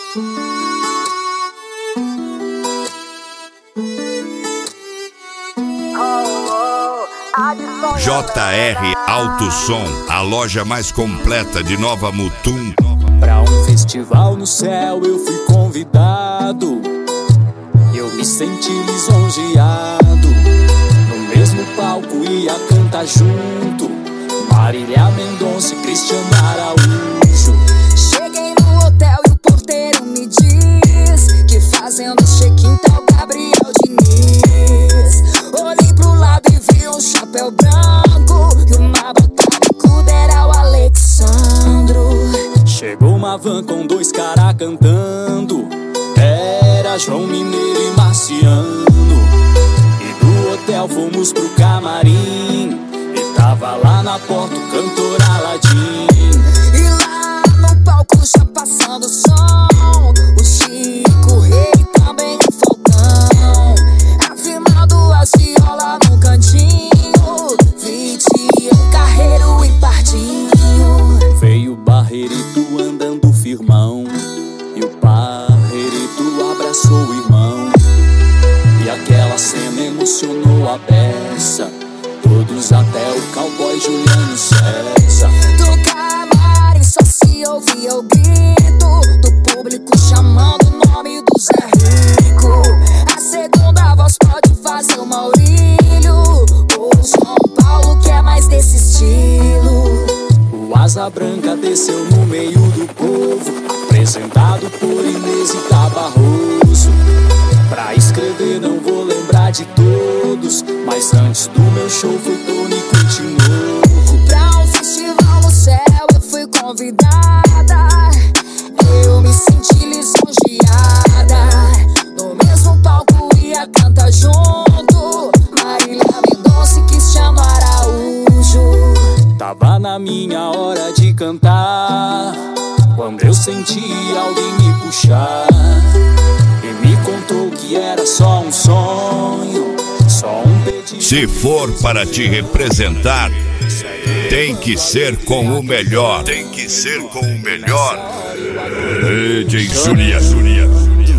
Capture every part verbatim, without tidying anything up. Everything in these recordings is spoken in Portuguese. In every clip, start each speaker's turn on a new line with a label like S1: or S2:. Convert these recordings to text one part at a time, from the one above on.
S1: J R Alto Som, a loja mais completa de Nova Mutum.
S2: Pra um festival no céu eu fui convidado, eu me senti lisonjeado. No mesmo palco ia cantar junto Marília Mendonça e Cristiano Araújo.
S3: Cheguei no hotel e o porteiro me diz que fazendo check-in tá o Gabriel Diniz. Olhei pro lado e vi um chapéu branco e uma bota bicuda, era o Alexandro.
S2: Chegou uma van com dois caras cantando, era João Mineiro e Marciano. E do hotel fomos pro camarim e tava lá na porta o cantor Aladim.
S3: E lá no palco já passando o som, o Chico Rei também o Falcão, afinando as violas no cantinho, Vitinho, Carreiro e Pardinho.
S2: Veio o Barreirito andando firmão e o Barreirito abraçou o irmão. E aquela cena emocionou a beça, todos até o cowboy Juliano César.
S3: Do camarim só se ouvia o grito do público chamando o nome do Zé Rico. A segunda voz pode fazer o Maurílio ou o João Paulo, que é mais desse estilo.
S2: O Asa Branca desceu no meio do povo, apresentado por Inês e Tabarroso. Pra escrever não vou lembrar de todos, mas antes do meu show foi Tônico de novo.
S3: Pra um festival no céu eu fui convidada, eu me senti lisonjeada. No mesmo palco ia cantar junto Marília Mendonça e Cristiano Araújo.
S2: Tava na minha hora de cantar quando eu senti alguém me puxar e me contou que era só um sonho, só um pedido.
S1: Se for para te representar, tem que ser com o melhor. Tem que ser com o melhor. D J Julia, Julia.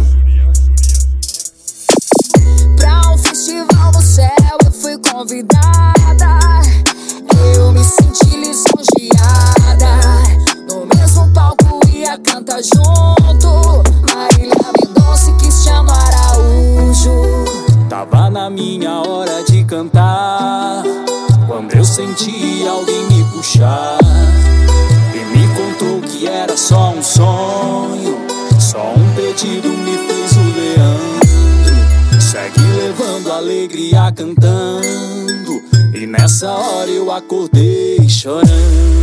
S3: Pra um festival no céu eu fui convidada, eu me senti lisonjeada. No mesmo palco ia cantar junto Marília Mendonça e Cristiano Araújo.
S2: Tava na minha hora de cantar quando eu senti alguém me puxar e me contou que era só um sonho, só um pedido me fez o Leandro. Segue levando alegria cantando, e nessa hora eu acordei chorando.